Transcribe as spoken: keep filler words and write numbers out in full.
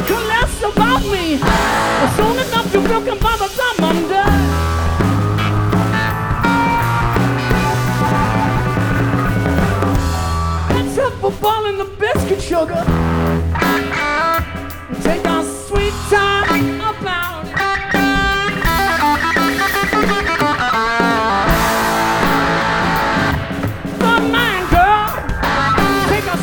Less about me. Soon enough you're broken by the time I'm done. Except for balling the biscuit sugar.